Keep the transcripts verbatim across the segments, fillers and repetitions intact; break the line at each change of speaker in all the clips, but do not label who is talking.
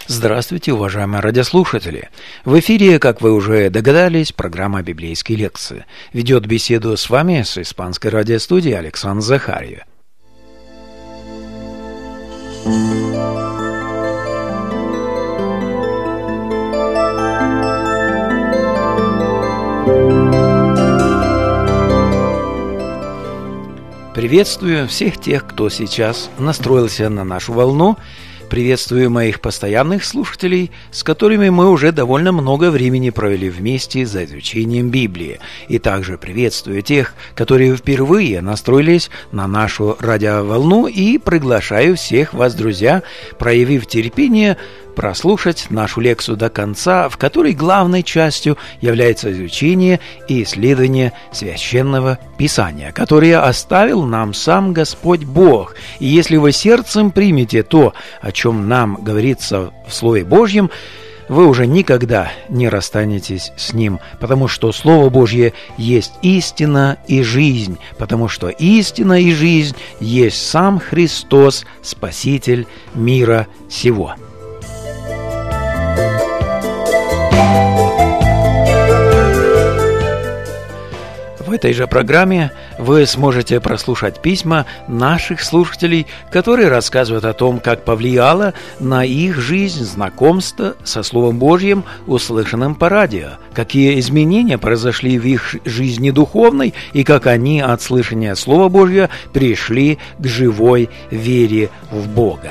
Здравствуйте, уважаемые радиослушатели! В эфире, как вы уже догадались, программа «Библейские лекции». Ведет беседу с вами с испанской радиостудии Александр Захарьев. Приветствую всех тех, кто сейчас настроился на нашу волну. Приветствую моих постоянных слушателей, с которыми мы уже довольно много времени провели вместе за изучением Библии. И также приветствую тех, которые впервые настроились на нашу радиоволну, и приглашаю всех вас, друзья, проявив терпение, прослушать нашу лекцию до конца, в которой главной частью является изучение и исследование Священного Писания, которое оставил нам сам Господь Бог. И если вы сердцем примете то, о чем нам говорится в Слове Божьем, вы уже никогда не расстанетесь с ним, потому что Слово Божье есть истина и жизнь, потому что истина и жизнь есть сам Христос, Спаситель мира сего. В этой же программе вы сможете прослушать письма наших слушателей, которые рассказывают о том, как повлияло на их жизнь знакомство со Словом Божьим, услышанным по радио, какие изменения произошли в их жизни духовной и как они от слышания Слова Божьего пришли к живой вере в Бога.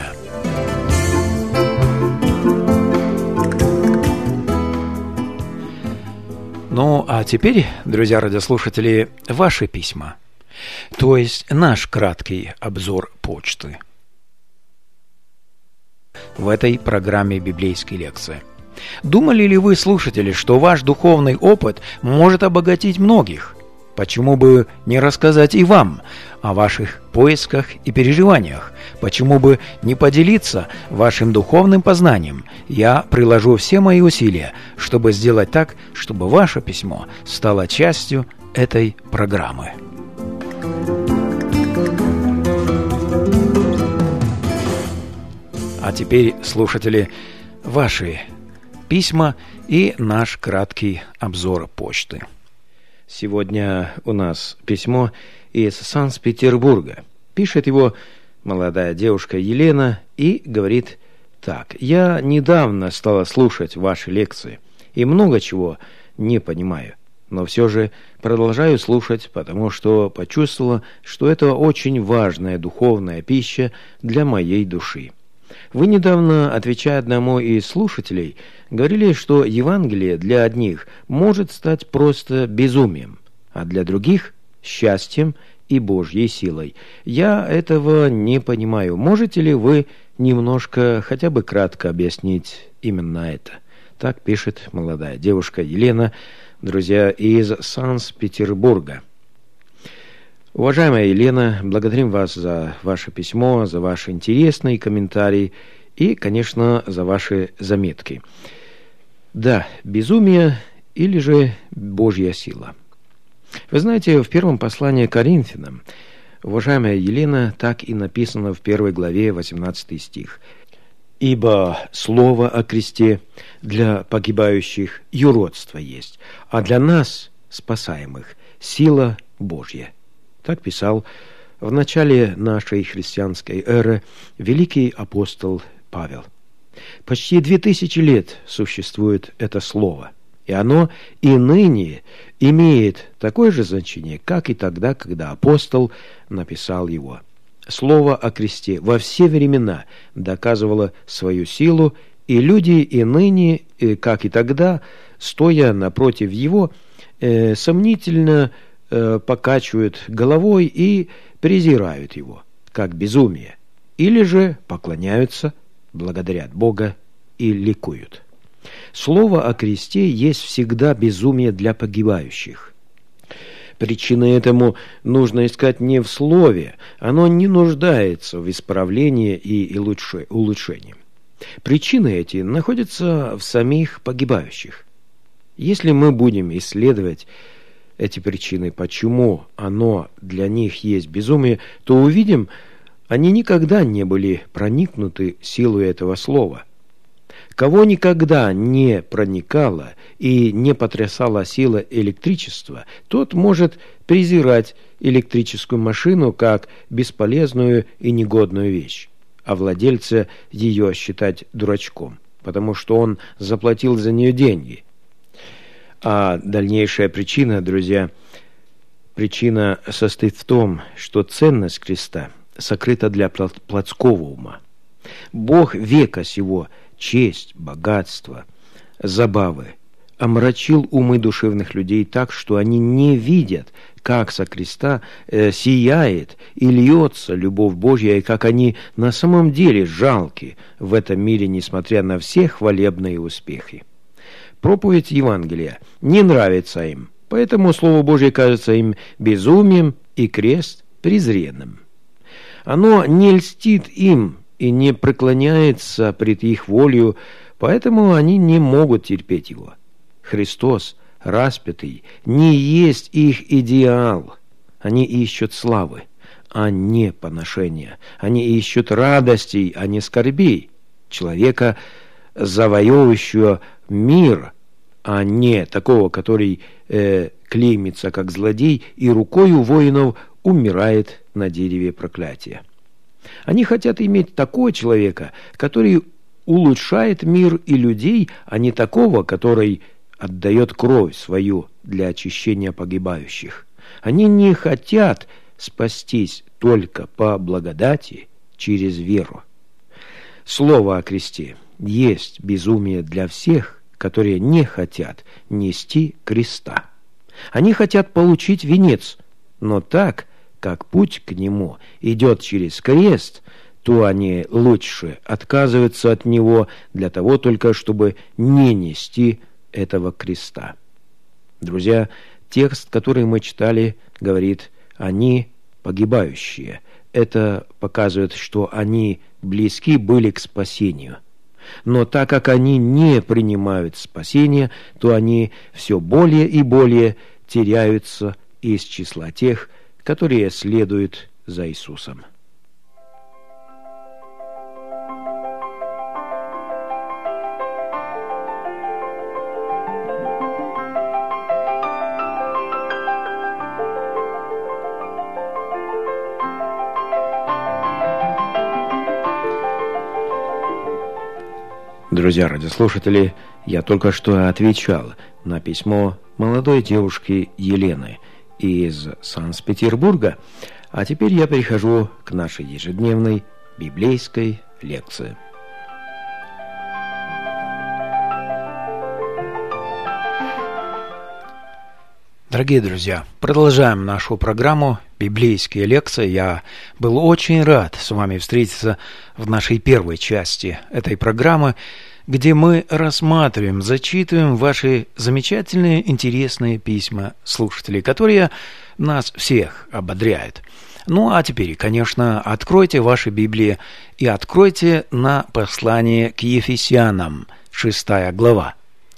Ну, а теперь, друзья радиослушатели, ваши письма, то есть наш краткий обзор почты в этой программе «Библейские лекции». Думали ли вы, слушатели, что ваш духовный опыт может обогатить многих? Почему бы не рассказать и вам о ваших поисках и переживаниях? Почему бы не поделиться вашим духовным познанием? Я приложу все мои усилия, чтобы сделать так, чтобы ваше письмо стало частью этой программы. А теперь, слушатели, ваши письма и наш краткий обзор почты. Сегодня у нас письмо из Санкт-Петербурга. Пишет его молодая девушка Елена и говорит так: «Я недавно стала слушать ваши лекции и много чего не понимаю, но все же продолжаю слушать, потому что почувствовала, что это очень важная духовная пища для моей души. Вы недавно, отвечая одному из слушателей, говорили, что Евангелие для одних может стать просто безумием, а для других – счастьем и Божьей силой. Я этого не понимаю. Можете ли вы немножко, хотя бы кратко объяснить именно это?» Так пишет молодая девушка Елена, друзья, из Санкт-Петербурга. Уважаемая Елена, благодарим вас за ваше письмо, за ваши интересные комментарии и, конечно, за ваши заметки. Да, безумие или же Божья сила. Вы знаете, в первом послании к Коринфянам, уважаемая Елена, так и написано в первой главе, восемнадцатый стих: «Ибо слово о кресте для погибающих юродство есть, а для нас, спасаемых, сила Божья». Так писал в начале нашей христианской эры великий апостол Павел. Почти две тысячи лет существует это слово, и оно и ныне имеет такое же значение, как и тогда, когда апостол написал его. Слово о кресте во все времена доказывало свою силу, и люди и ныне, как и тогда, стоя напротив его, э, сомнительно покачивают головой и презирают его, как безумие, или же поклоняются, благодарят Бога и ликуют. Слово о кресте есть всегда безумие для погибающих. Причины этому нужно искать не в слове, оно не нуждается в исправлении и улучшении. Причины эти находятся в самих погибающих. Если мы будем исследовать эти причины, почему оно для них есть безумие, то увидим, они никогда не были проникнуты силой этого слова. Кого никогда не проникала и не потрясала сила электричества, тот может презирать электрическую машину как бесполезную и негодную вещь, а владельца ее считать дурачком, потому что он заплатил за нее деньги. А дальнейшая причина, друзья, причина состоит в том, что ценность креста сокрыта для плотского ума. Бог века сего, честь, богатство, забавы омрачил умы душевных людей так, что они не видят, как со креста э, сияет и льется любовь Божья, и как они на самом деле жалки в этом мире, несмотря на все хвалебные успехи. Проповедь Евангелия не нравится им, поэтому Слово Божье кажется им безумием и крест презренным. Оно не льстит им и не преклоняется пред их волею, поэтому они не могут терпеть его. Христос, распятый, не есть их идеал. Они ищут славы, а не поношения. Они ищут радостей, а не скорбей. Человека, завоевывающего мир, а не такого, который э, клеймится как злодей и рукою воинов умирает на дереве проклятия. Они хотят иметь такого человека, который улучшает мир и людей, а не такого, который отдает кровь свою для очищения погибающих. Они не хотят спастись только по благодати через веру. Слово о кресте есть безумие для всех, которые не хотят нести креста. Они хотят получить венец, но так, как путь к нему идет через крест, то они лучше отказываются от него для того только, чтобы не нести этого креста. Друзья, текст, который мы читали, говорит: «Они погибающие». Это показывает, что они близки были к спасению. Но так как они не принимают спасения, то они все более и более теряются из числа тех, которые следуют за Иисусом. Друзья радиослушатели, я только что отвечал на письмо молодой девушки Елены из Санкт-Петербурга, а теперь я перехожу к нашей ежедневной библейской лекции. Дорогие друзья, продолжаем нашу программу «Библейские лекции». Я был очень рад с вами встретиться в нашей первой части этой программы, где мы рассматриваем, зачитываем ваши замечательные, интересные письма слушателей, которые нас всех ободряют. Ну, а теперь, конечно, откройте ваши Библии и откройте на послание к Ефесянам, шестая глава.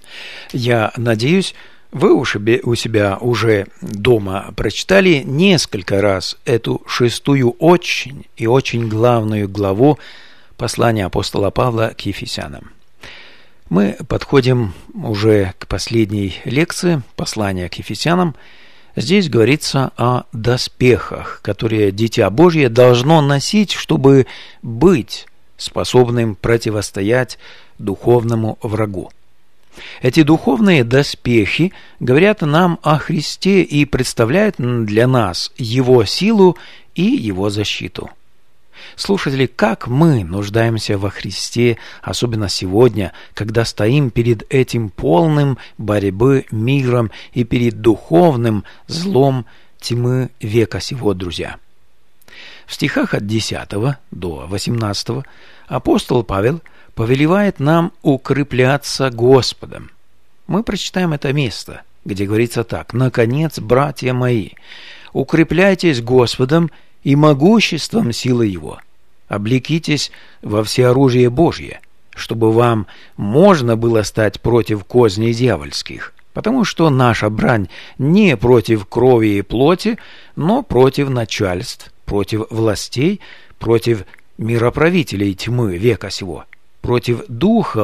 Я надеюсь, вы у себя уже дома прочитали несколько раз эту шестую очень и очень главную главу послания апостола Павла к Ефесянам. Мы подходим уже к последней лекции послания к Ефесянам. Здесь говорится о доспехах, которые Дитя Божье должно носить, чтобы быть способным противостоять духовному врагу. Эти духовные доспехи говорят нам о Христе и представляют для нас Его силу и Его защиту. Слушатели, как мы нуждаемся во Христе, особенно сегодня, когда стоим перед этим полным борьбы миром и перед духовным злом тьмы века сего, друзья. В стихах от десятого до восемнадцатого апостол Павел повелевает нам укрепляться Господом. Мы прочитаем это место, где говорится так: «Наконец, братья мои, укрепляйтесь Господом и могуществом силы Его, облекитесь во всеоружие Божье, чтобы вам можно было стать против козней дьявольских, потому что наша брань не против крови и плоти, но против начальств, против властей, против мироправителей тьмы века сего, против духов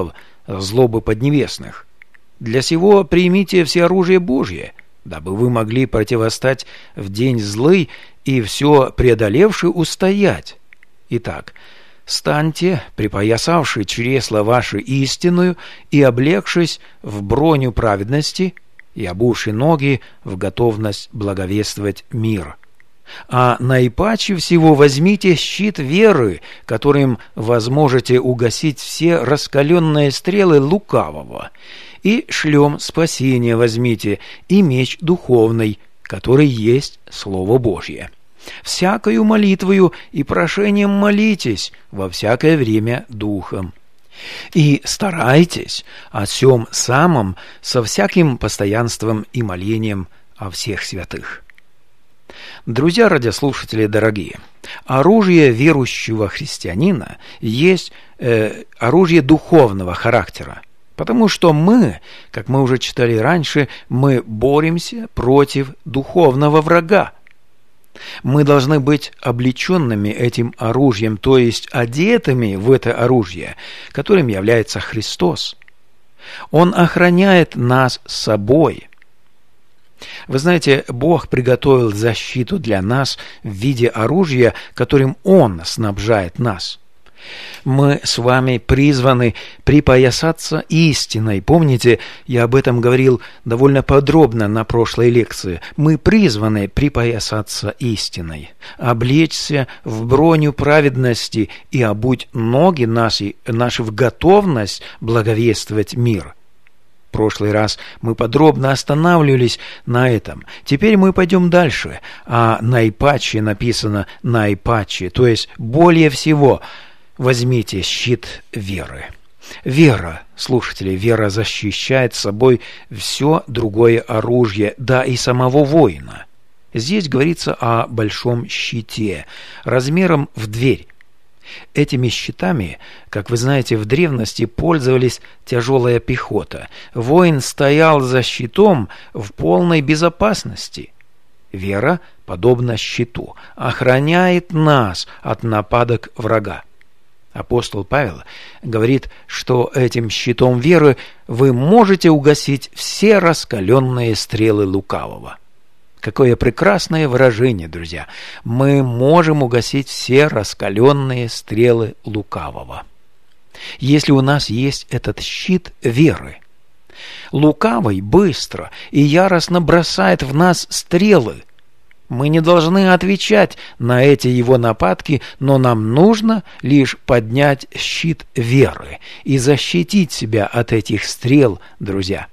злобы поднебесных. Для сего примите все оружие Божье, дабы вы могли противостать в день злый и все преодолевши устоять. Итак, станьте, припоясавши чресла ваши истинную и облегшись в броню праведности, и обувши ноги в готовность благовествовать мир. А наипаче всего возьмите щит веры, которым возможете угасить все раскаленные стрелы лукавого, и шлем спасения возьмите, и меч духовный, который есть Слово Божье. Всякою молитвою и прошением молитесь во всякое время духом. И старайтесь о сем самом со всяким постоянством и молением о всех святых. Друзья радиослушатели дорогие, оружие верующего христианина есть э, оружие духовного характера, потому что мы, как мы уже читали раньше, мы боремся против духовного врага. Мы должны быть облеченными этим оружием, то есть одетыми в это оружие, которым является Христос. Он охраняет нас собой. Вы знаете, Бог приготовил защиту для нас в виде оружия, которым Он снабжает нас. Мы с вами призваны припоясаться истиной. Помните, я об этом говорил довольно подробно на прошлой лекции. Мы призваны припоясаться истиной, облечься в броню праведности и обуть ноги наши, наши в готовность благовествовать мир. В прошлый раз мы подробно останавливались на этом. Теперь мы пойдем дальше. А наипаче написано наипаче, то есть более всего – возьмите щит веры. Вера, слушатели, вера защищает собой все другое оружие, да и самого воина. Здесь говорится о большом щите, размером в дверь. Этими щитами, как вы знаете, в древности пользовались тяжелая пехота. Воин стоял за щитом в полной безопасности. Вера, подобно щиту, охраняет нас от нападок врага. Апостол Павел говорит, что этим щитом веры вы можете угасить все раскаленные стрелы лукавого. Какое прекрасное выражение, друзья! Мы можем угасить все раскаленные стрелы лукавого. Если у нас есть этот щит веры, лукавый быстро и яростно бросает в нас стрелы. Мы не должны отвечать на эти его нападки, но нам нужно лишь поднять щит веры и защитить себя от этих стрел, друзья.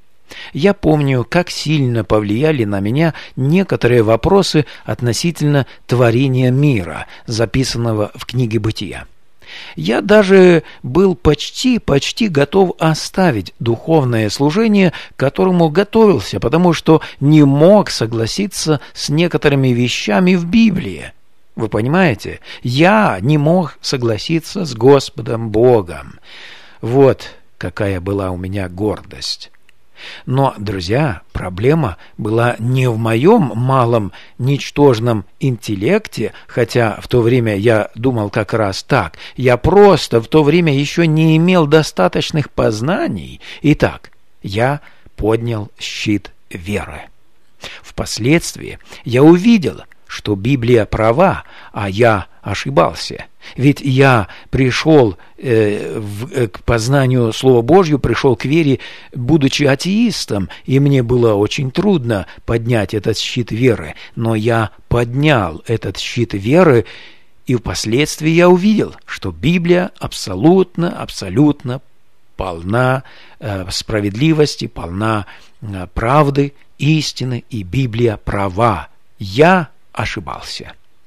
Я помню, как сильно повлияли на меня некоторые вопросы относительно творения мира, записанного в книге «Бытия». Я даже был почти-почти готов оставить духовное служение, к которому готовился, потому что не мог согласиться с некоторыми вещами в Библии. Вы понимаете? Я не мог согласиться с Господом Богом. Вот какая была у меня гордость. Но, друзья, проблема была не в моем малом, ничтожном интеллекте, хотя в то время я думал как раз так. Я просто в то время еще не имел достаточных познаний. Итак, я поднял щит веры. Впоследствии я увидел, что Библия права, а я ошибался. Ведь я пришел э, в, э, к познанию Слова Божьего, пришел к вере, будучи атеистом, и мне было очень трудно поднять этот щит веры. Но я поднял этот щит веры, и впоследствии я увидел, что Библия абсолютно, абсолютно полна э, справедливости, полна э, правды, истины, и Библия права. Я ошибался.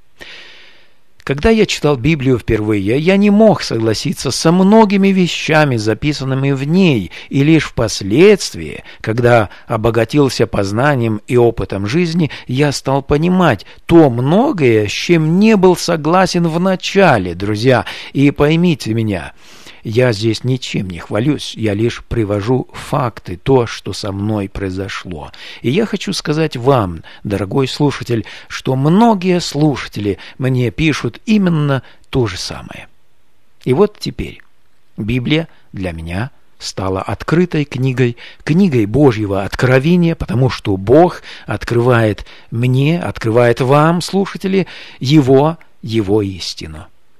Когда я читал Библию впервые, я не мог согласиться со многими вещами, записанными в ней, и лишь впоследствии, когда обогатился познанием и опытом жизни, я стал понимать то многое, с чем не был согласен в начале, друзья. И поймите меня, я здесь ничем не хвалюсь, я лишь привожу факты, то, что со мной произошло. И я хочу сказать вам, дорогой слушатель, что многие слушатели мне пишут именно то же самое. И вот теперь Библия для меня стала открытой книгой, книгой Божьего откровения, потому что Бог открывает мне, открывает вам, слушатели, Его, Его истину.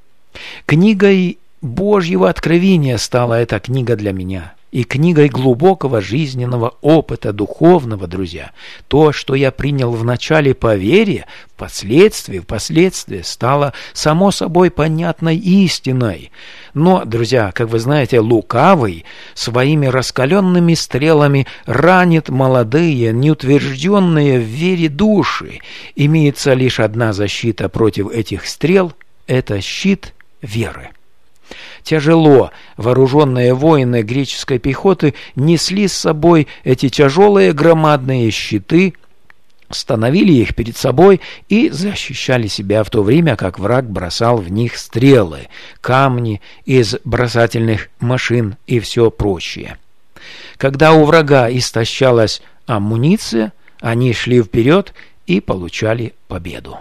Книгой Божьего откровения стала эта книга для меня. И книгой глубокого жизненного опыта духовного, друзья. То, что я принял вначале по вере, впоследствии, впоследствии стало само собой понятной истиной. Но, друзья, как вы знаете, лукавый своими раскаленными стрелами ранит молодые, неутвержденные в вере души. Имеется лишь одна защита против этих стрел – это щит веры. Тяжело вооруженные воины греческой пехоты несли с собой эти тяжелые громадные щиты, становили их перед собой и защищали себя, в то время как враг бросал в них стрелы, камни из бросательных машин и все прочее. Когда у врага истощалась амуниция, они шли вперед и получали победу.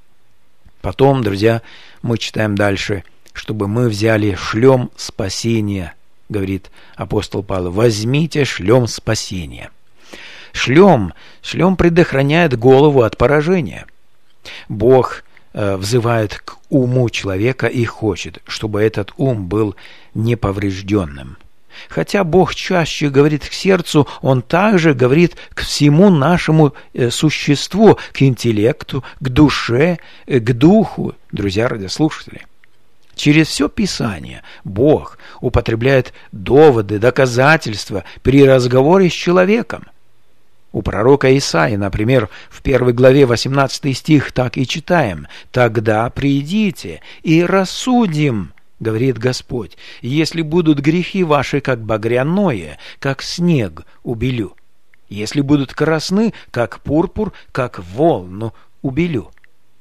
Потом, друзья, мы читаем дальше, чтобы мы взяли шлем спасения, говорит апостол Павел, возьмите шлем спасения. Шлем, шлем предохраняет голову от поражения. Бог э, взывает к уму человека и хочет, чтобы этот ум был неповрежденным. Хотя Бог чаще говорит к сердцу, Он также говорит к всему нашему э, существу, к интеллекту, к душе, э, к духу, друзья радиослушатели. Через все Писание Бог употребляет доводы, доказательства при разговоре с человеком. У пророка Исаии, например, в первой главе восемнадцатый стих так и читаем: «Тогда придите и рассудим, говорит Господь, если будут грехи ваши, как багряное, как снег убелю, если будут красны, как пурпур, как волну убелю».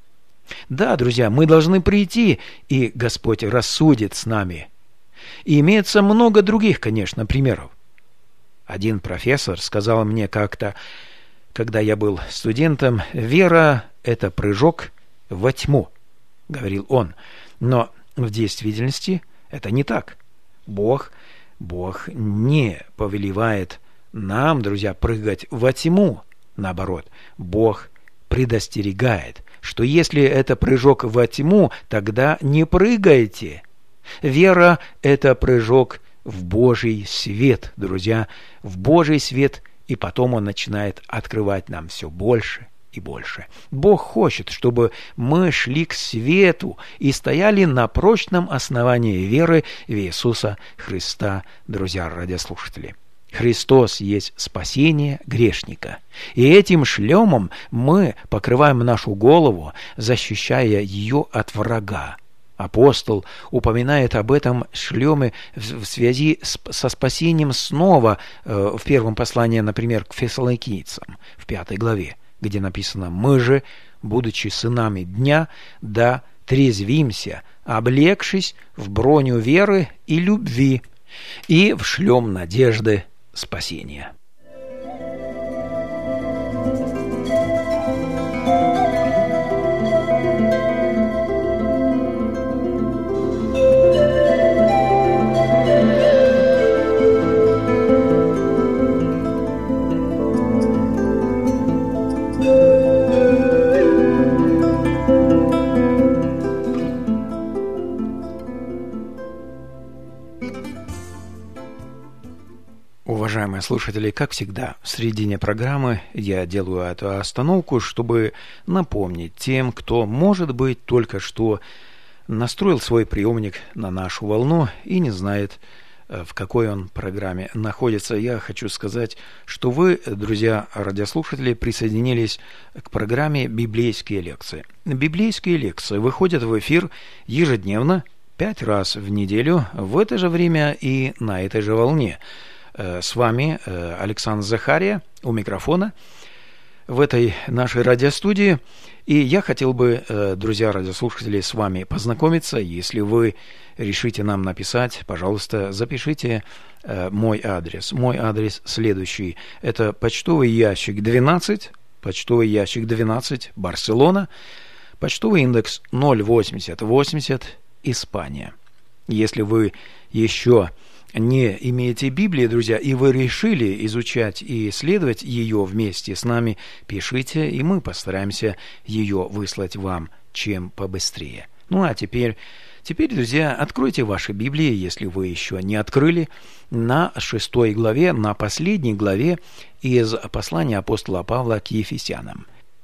Да, друзья, мы должны прийти, и Господь рассудит с нами. И имеется много других, конечно, примеров. Один профессор сказал мне как-то, когда я был студентом, «Вера – это прыжок во тьму», – говорил он. Но в действительности это не так. Бог, Бог не повелевает нам, друзья, прыгать во тьму. Наоборот, Бог предостерегает, что если это прыжок во тьму, тогда не прыгайте. Вера – это прыжок в Божий свет, друзья, в Божий свет, и потом Он начинает открывать нам все больше и больше. Бог хочет, чтобы мы шли к свету и стояли на прочном основании веры в Иисуса Христа, друзья радиослушатели. Христос есть спасение грешника. И этим шлемом мы покрываем нашу голову, защищая ее от врага. Апостол упоминает об этом шлеме в связи с, со спасением снова э, в первом послании, например, к Фессалоникийцам, в пятой главе, где написано: «Мы же, будучи сынами дня, да трезвимся, облегшись в броню веры и любви, и в шлем надежды спасения». Уважаемые слушатели, как всегда, в середине программы я делаю эту остановку, чтобы напомнить тем, кто, может быть, только что настроил свой приемник на нашу волну и не знает, в какой он программе находится. Я хочу сказать, что вы, друзья радиослушатели, присоединились к программе «Библейские лекции». Библейские лекции выходят в эфир ежедневно, пять раз в неделю, в это же время и на этой же волне. С вами Александр Захария у микрофона в этой нашей радиостудии. И я хотел бы, друзья радиослушатели, с вами познакомиться. Если вы решите нам написать, пожалуйста, запишите мой адрес. Мой адрес следующий. Это почтовый ящик двенадцать, почтовый ящик двенадцать, Барселона, почтовый индекс ноль восемьдесят восемьдесят, Испания. Если вы еще не имеете Библии, друзья, и вы решили изучать и исследовать ее вместе с нами, пишите, и мы постараемся ее выслать вам чем побыстрее. Ну а теперь, теперь, друзья, откройте ваши Библии, если вы еще не открыли, на шестой главе, на последней главе из послания апостола Павла к Ефесянам.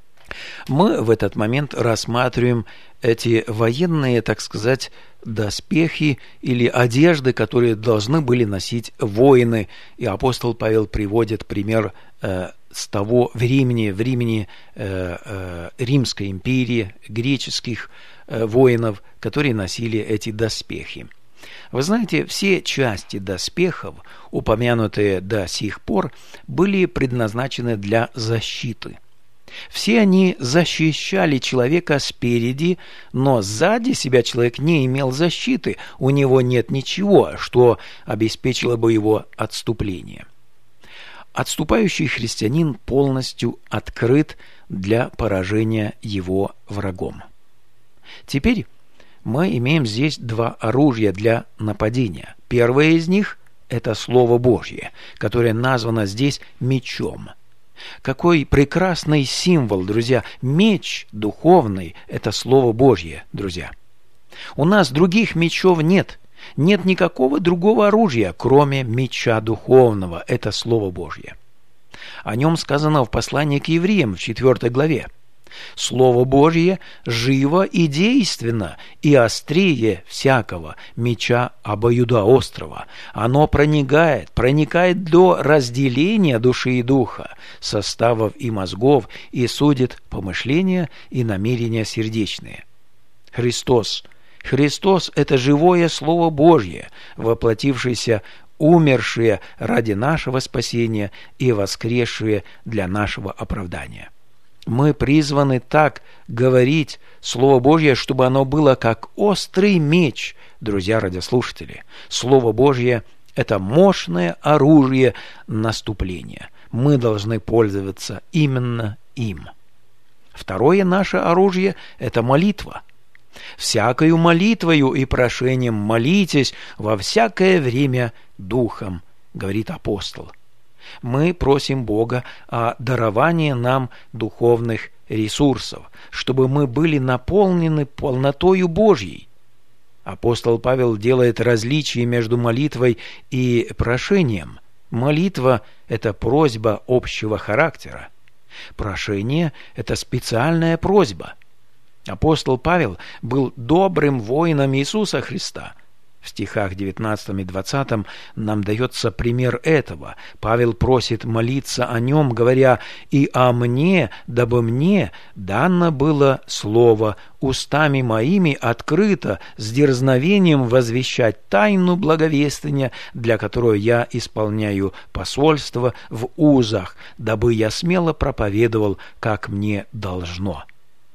Мы в этот момент рассматриваем эти военные, так сказать, доспехи или одежды, которые должны были носить воины. И апостол Павел приводит пример э, с того времени, времени э, э, Римской империи, греческих э, воинов, которые носили эти доспехи. Вы знаете, все части доспехов, упомянутые до сих пор, были предназначены для защиты. Все они защищали человека спереди, но сзади себя человек не имел защиты, у него нет ничего, что обеспечило бы его отступление. Отступающий христианин полностью открыт для поражения его врагом. Теперь мы имеем здесь два оружия для нападения. Первое из них – это Слово Божье, которое названо здесь мечом. Какой прекрасный символ, друзья! Меч духовный – это Слово Божье, друзья. У нас других мечов нет. Нет никакого другого оружия, кроме меча духовного – это Слово Божье. О нем сказано в послании к евреям в четвёртой главе. Слово Божье живо и действенно, и острее всякого меча обоюдоострого. Оно проникает, проникает до разделения души и духа, составов и мозгов, и судит помышления и намерения сердечные. Христос. Христос – это живое Слово Божье, воплотившееся, умершее ради нашего спасения и воскресшее для нашего оправдания. Мы призваны так говорить Слово Божье, чтобы оно было как острый меч, друзья радиослушатели. Слово Божье – это мощное оружие наступления. Мы должны пользоваться именно им. Второе наше оружие – это молитва. «Всякою молитвою и прошением молитесь во всякое время духом», говорит апостол. Мы просим Бога о даровании нам духовных ресурсов, чтобы мы были наполнены полнотою Божьей. Апостол Павел делает различие между молитвой и прошением. Молитва – это просьба общего характера. Прошение – это специальная просьба. Апостол Павел был добрым воином Иисуса Христа. В стихах девятнадцатом и двадцатом нам дается пример этого. Павел просит молиться о нем, говоря: «И о мне, дабы мне дано было слово устами моими открыто, с дерзновением возвещать тайну благовествия, для которой я исполняю посольство в узах, дабы я смело проповедовал, как мне должно».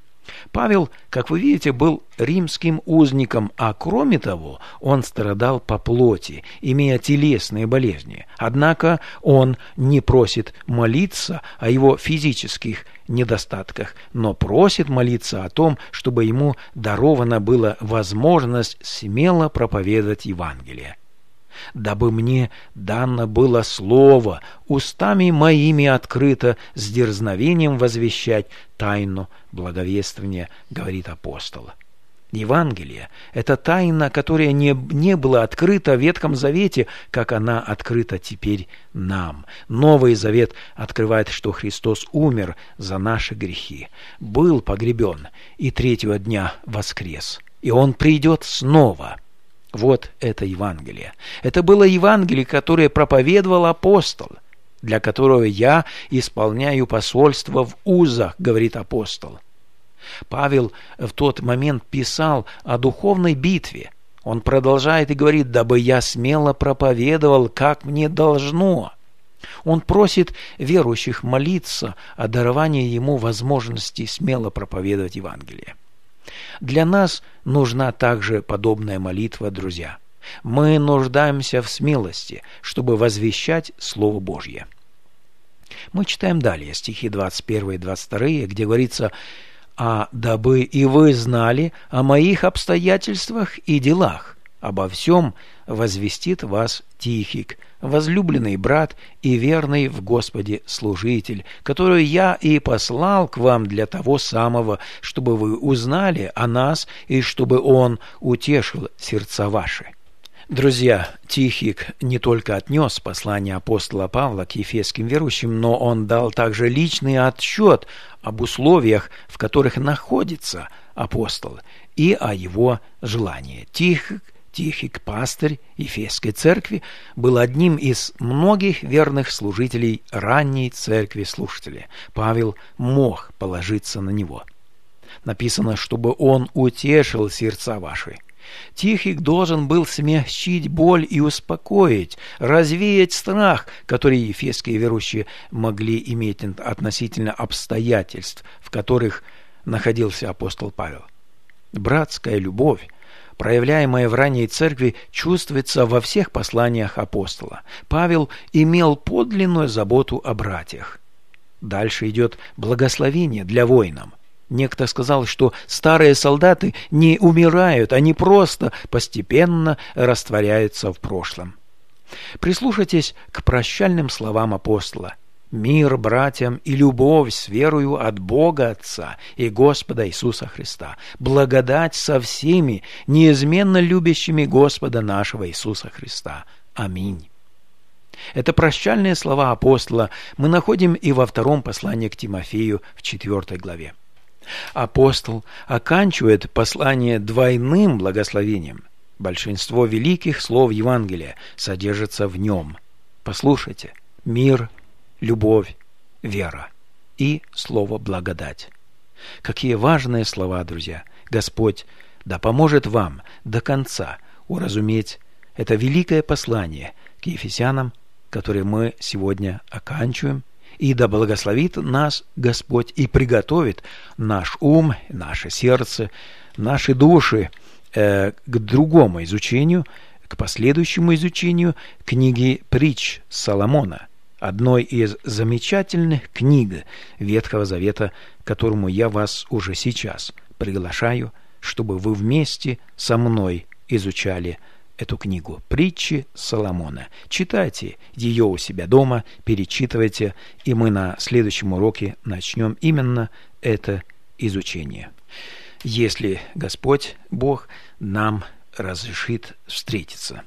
Павел, как вы видите, был римским узником, а кроме того, он страдал по плоти, имея телесные болезни. Однако он не просит молиться о его физических недостатках, но просит молиться о том, чтобы ему дарована была возможность смело проповедовать Евангелие. «Дабы мне дано было слово, устами моими открыто, с дерзновением возвещать тайну благовествования», говорит апостол. Евангелие – это тайна, которая не, не была открыта в Ветхом Завете, как она открыта теперь нам. Новый Завет открывает, что Христос умер за наши грехи, был погребен и третьего дня воскрес, и Он придет снова. Вот это Евангелие. Это было Евангелие, которое проповедовал апостол, для которого я исполняю посольство в узах, говорит апостол. Павел в тот момент писал о духовной битве. Он продолжает и говорит: «Дабы я смело проповедовал, как мне должно». Он просит верующих молиться о даровании ему возможности смело проповедовать Евангелие. Для нас нужна также подобная молитва, друзья. Мы нуждаемся в смелости, чтобы возвещать Слово Божье. Мы читаем далее стихи двадцать первый и двадцать второй, где говорится: «А дабы и вы знали о моих обстоятельствах и делах, обо всем возвестит вас Тихик, возлюбленный брат и верный в Господе служитель, которую я и послал к вам для того самого, чтобы вы узнали о нас и чтобы он утешил сердца ваши». Друзья, Тихик не только отнес послание апостола Павла к ефесским верующим, но он дал также личный отчет об условиях, в которых находится апостол, и о его желании. Тихик, Тихик, пастырь Ефесской церкви, был одним из многих верных служителей ранней церкви слушателей. Павел мог положиться на него. Написано, чтобы он утешил сердца ваши. Тихик должен был смягчить боль и успокоить, развеять страх, который ефесские верующие могли иметь относительно обстоятельств, в которых находился апостол Павел. Братская любовь, проявляемая в ранней церкви, чувствуется во всех посланиях апостола. Павел имел подлинную заботу о братьях. Дальше идет благословение для воинов. Некто сказал, что старые солдаты не умирают, они просто постепенно растворяются в прошлом. Прислушайтесь к прощальным словам апостола: «Мир братьям и любовь с верою от Бога Отца и Господа Иисуса Христа, благодать со всеми, неизменно любящими Господа нашего Иисуса Христа. Аминь». Это прощальные слова апостола мы находим и во втором послании к Тимофею в четвертой главе. Апостол оканчивает послание двойным благословением. Большинство великих слов Евангелия содержится в нем. Послушайте: мир, любовь, вера и слово благодать. Какие важные слова, друзья! Господь да поможет вам до конца уразуметь это великое послание к Ефесянам, которое мы сегодня оканчиваем. И да благословит нас Господь и приготовит наш ум, наше сердце, наши души э, к другому изучению, к последующему изучению книги «Притч» Соломона, одной из замечательных книг Ветхого Завета, к которому я вас уже сейчас приглашаю, чтобы вы вместе со мной изучали эту книгу «Притчи Соломона». Читайте ее у себя дома, перечитывайте, и мы на следующем уроке начнем именно это изучение. Если Господь Бог нам разрешит встретиться.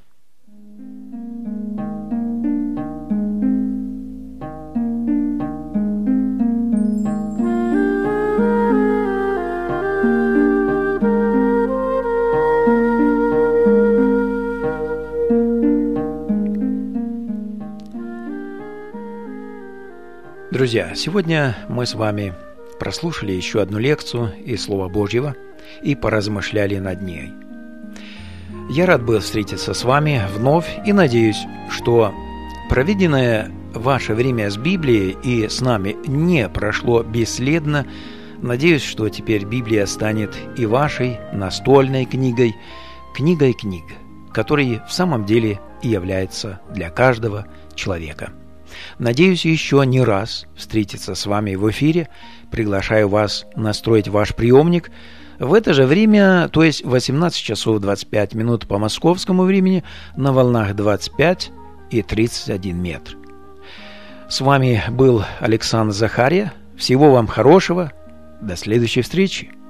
Друзья, сегодня мы с вами прослушали еще одну лекцию из Слова Божьего и поразмышляли над ней. Я рад был встретиться с вами вновь и надеюсь, что проведенное ваше время с Библией и с нами не прошло бесследно. Надеюсь, что теперь Библия станет и вашей настольной книгой, книгой книг, которой в самом деле и является для каждого человека. Надеюсь еще не раз встретиться с вами в эфире. Приглашаю вас настроить ваш приемник в это же время, то есть восемнадцать часов двадцать пять минут по московскому времени, на волнах двадцать пять и тридцать один метр. С вами был Александр Захария. Всего вам хорошего. До следующей встречи.